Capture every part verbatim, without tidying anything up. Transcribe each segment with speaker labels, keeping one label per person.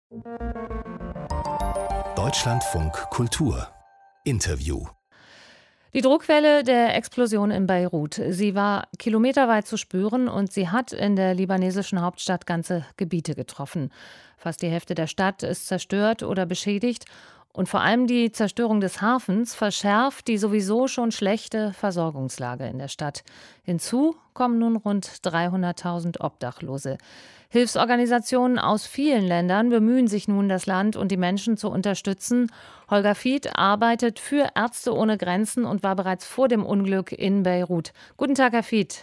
Speaker 1: Deutschlandfunk Kultur Interview.
Speaker 2: Die Druckwelle der Explosion in Beirut, sie war kilometerweit zu spüren und sie hat in der libanesischen Hauptstadt ganze Gebiete getroffen. Fast die Hälfte der Stadt ist zerstört oder beschädigt und vor allem die Zerstörung des Hafens verschärft die sowieso schon schlechte Versorgungslage in der Stadt. Hinzu kommen nun rund dreihunderttausend Obdachlose. Hilfsorganisationen aus vielen Ländern bemühen sich nun, das Land und die Menschen zu unterstützen. Holger Fied arbeitet für Ärzte ohne Grenzen und war bereits vor dem Unglück in Beirut. Guten Tag, Herr Fied.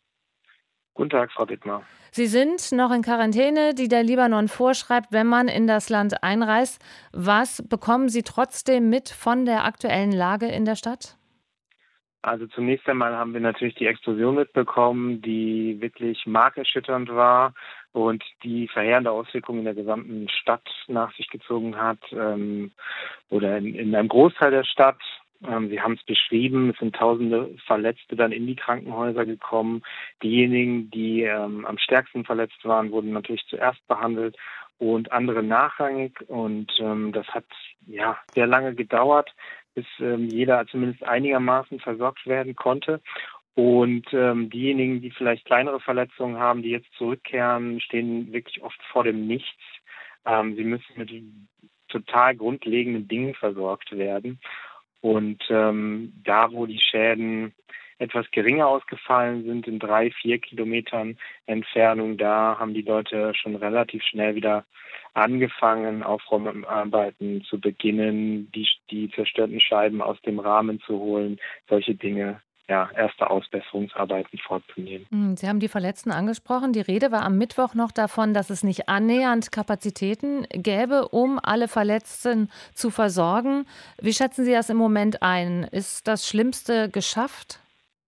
Speaker 3: Guten Tag, Frau Dittmar.
Speaker 2: Sie sind noch in Quarantäne, die der Libanon vorschreibt, wenn man in das Land einreist. Was bekommen Sie trotzdem mit von der aktuellen Lage in der Stadt?
Speaker 3: Also zunächst einmal haben wir natürlich die Explosion mitbekommen, die wirklich markerschütternd war und die verheerende Auswirkungen in der gesamten Stadt nach sich gezogen hat ähm, oder in, in einem Großteil der Stadt. Ähm, Sie haben es beschrieben, es sind tausende Verletzte dann in die Krankenhäuser gekommen. Diejenigen, die ähm, am stärksten verletzt waren, wurden natürlich zuerst behandelt und andere nachrangig. Und ähm, das hat ja sehr lange gedauert, bis ähm, jeder zumindest einigermaßen versorgt werden konnte. Und ähm, diejenigen, die vielleicht kleinere Verletzungen haben, die jetzt zurückkehren, stehen wirklich oft vor dem Nichts. Ähm, sie müssen mit total grundlegenden Dingen versorgt werden. Und ähm, da, wo die Schäden etwas geringer ausgefallen sind, in drei, vier Kilometern Entfernung, da haben die Leute schon relativ schnell wieder angefangen, Aufräumarbeiten zu beginnen, die, die zerstörten Scheiben aus dem Rahmen zu holen, solche Dinge. Ja, erste Ausbesserungsarbeiten vorzunehmen.
Speaker 2: Sie haben die Verletzten angesprochen. Die Rede war am Mittwoch noch davon, dass es nicht annähernd Kapazitäten gäbe, um alle Verletzten zu versorgen. Wie schätzen Sie das im Moment ein? Ist das Schlimmste geschafft?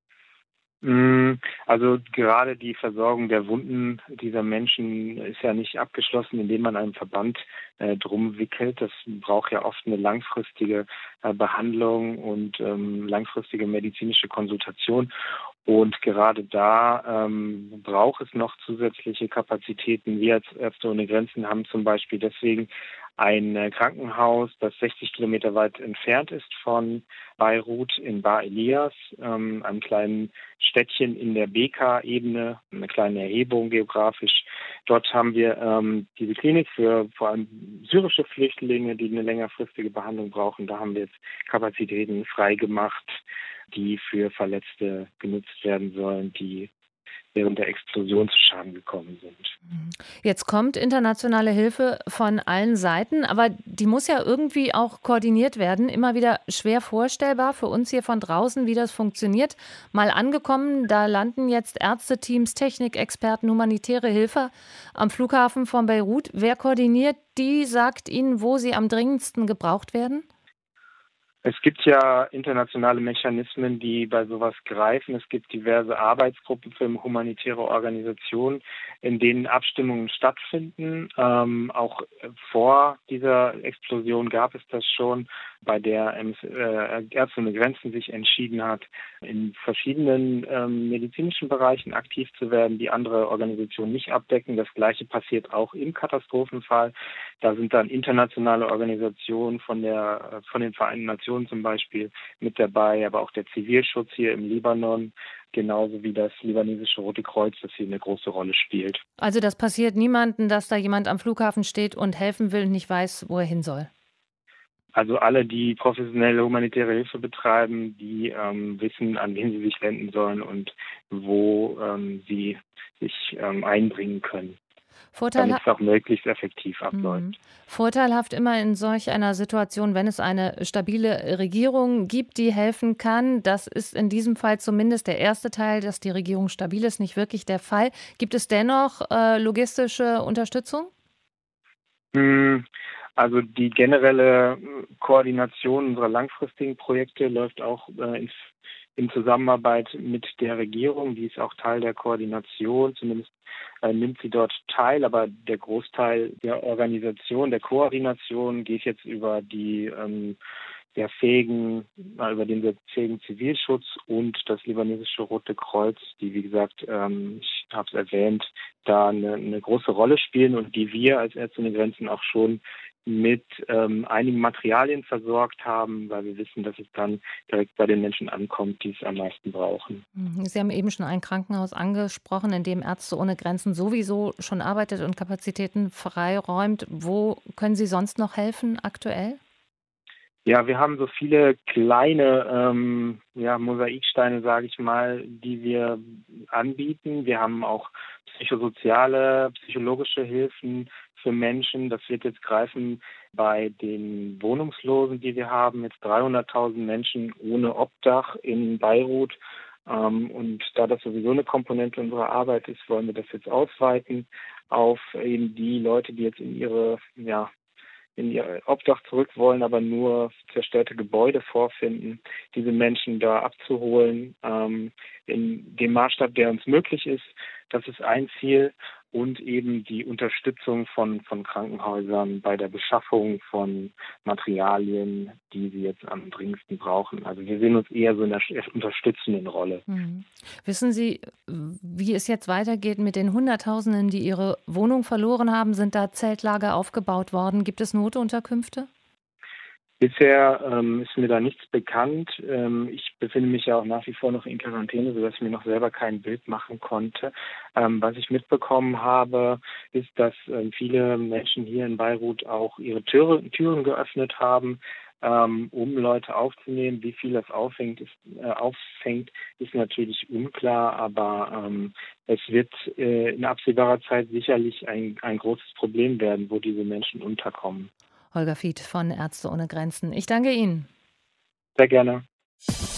Speaker 3: Also gerade die Versorgung der Wunden dieser Menschen ist ja nicht abgeschlossen, indem man einen Verband äh, drum wickelt. Das braucht ja oft eine langfristige äh, Behandlung und ähm, langfristige medizinische Konsultation. Und gerade da ähm, braucht es noch zusätzliche Kapazitäten. Wir als Ärzte ohne Grenzen haben zum Beispiel deswegen ein äh, Krankenhaus, das sechzig Kilometer weit entfernt ist von Beirut in Bar Elias, ähm, einem kleinen Städtchen in der Bekaa-Ebene, eine kleine Erhebung geografisch. Dort haben wir ähm, diese Klinik für vor allem syrische Flüchtlinge, die eine längerfristige Behandlung brauchen. Da haben wir jetzt Kapazitäten freigemacht, die für Verletzte genutzt werden sollen, die während der Explosion zu Schaden gekommen sind.
Speaker 2: Jetzt kommt internationale Hilfe von allen Seiten, aber die muss ja irgendwie auch koordiniert werden. Immer wieder schwer vorstellbar für uns hier von draußen, wie das funktioniert. Mal angekommen, da landen jetzt Ärzteteams, Technikexperten, humanitäre Hilfe am Flughafen von Beirut. Wer koordiniert die, sagt Ihnen, wo sie am dringendsten gebraucht werden?
Speaker 3: Es gibt ja internationale Mechanismen, die bei sowas greifen. Es gibt diverse Arbeitsgruppen für humanitäre Organisationen, in denen Abstimmungen stattfinden. Ähm, auch vor dieser Explosion gab es das schon, bei der äh, Ärzte ohne Grenzen sich entschieden hat, in verschiedenen ähm, medizinischen Bereichen aktiv zu werden, die andere Organisationen nicht abdecken. Das Gleiche passiert auch im Katastrophenfall. Da sind dann internationale Organisationen von der von den Vereinten Nationen zum Beispiel mit dabei, aber auch der Zivilschutz hier im Libanon, genauso wie das libanesische Rote Kreuz, das hier eine große Rolle spielt.
Speaker 2: Also das passiert niemandem, dass da jemand am Flughafen steht und helfen will und nicht weiß, wo er hin soll?
Speaker 3: Also alle, die professionelle humanitäre Hilfe betreiben, die ähm, wissen, an wen sie sich wenden sollen und wo ähm, sie sich ähm, einbringen können.
Speaker 2: Vorteil
Speaker 3: damit es auch möglichst effektiv abläuft.
Speaker 2: Mhm. Vorteilhaft immer in solch einer Situation, wenn es eine stabile Regierung gibt, die helfen kann. Das ist in diesem Fall zumindest der erste Teil, dass die Regierung stabil ist, nicht wirklich der Fall. Gibt es dennoch äh, logistische Unterstützung?
Speaker 3: Also die generelle Koordination unserer langfristigen Projekte läuft auch äh, in, in Zusammenarbeit mit der Regierung. Die ist auch Teil der Koordination, zumindest äh, nimmt sie dort teil, aber der Großteil der Organisation, der Koordination geht jetzt über die ähm, sehr fähigen, äh, über den sehr fähigen Zivilschutz und das libanesische Rote Kreuz, die, wie gesagt, ähm, ich habe es erwähnt, da eine, eine große Rolle spielen und die wir als Ärzte ohne Grenzen auch schon mit ähm, einigen Materialien versorgt haben, weil wir wissen, dass es dann direkt bei den Menschen ankommt, die es am meisten brauchen.
Speaker 2: Mhm. Sie haben eben schon ein Krankenhaus angesprochen, in dem Ärzte ohne Grenzen sowieso schon arbeitet und Kapazitäten freiräumt. Wo können Sie sonst noch helfen aktuell?
Speaker 3: Ja, wir haben so viele kleine ähm, ja, Mosaiksteine, sage ich mal, die wir anbieten. Wir haben auch psychosoziale, psychologische Hilfen für Menschen. Das wird jetzt greifen bei den Wohnungslosen, die wir haben. Jetzt dreihunderttausend Menschen ohne Obdach in Beirut. Ähm, und da das sowieso eine Komponente unserer Arbeit ist, wollen wir das jetzt ausweiten auf eben die Leute, die jetzt in ihre, ja, in ihr Obdach zurück wollen, aber nur zerstörte Gebäude vorfinden, diese Menschen da abzuholen, ähm, in dem Maßstab, der uns möglich ist. Das ist ein Ziel und eben die Unterstützung von, von Krankenhäusern bei der Beschaffung von Materialien, die sie jetzt am dringendsten brauchen. Also wir sehen uns eher so in einer unterstützenden Rolle.
Speaker 2: Mhm. Wissen Sie, wie es jetzt weitergeht mit den Hunderttausenden, die ihre Wohnung verloren haben? Sind da Zeltlager aufgebaut worden? Gibt es Notunterkünfte?
Speaker 3: Bisher ähm, ist mir da nichts bekannt. Ähm, ich befinde mich ja auch nach wie vor noch in Quarantäne, sodass ich mir noch selber kein Bild machen konnte. Ähm, was ich mitbekommen habe, ist, dass ähm, viele Menschen hier in Beirut auch ihre Türe, Türen geöffnet haben, ähm, um Leute aufzunehmen. Wie viel das auffängt, ist, äh, auffängt, ist natürlich unklar, aber ähm, es wird äh, in absehbarer Zeit sicherlich ein, ein großes Problem werden, wo diese Menschen unterkommen.
Speaker 2: Holger Fied von Ärzte ohne Grenzen. Ich danke Ihnen.
Speaker 3: Sehr gerne.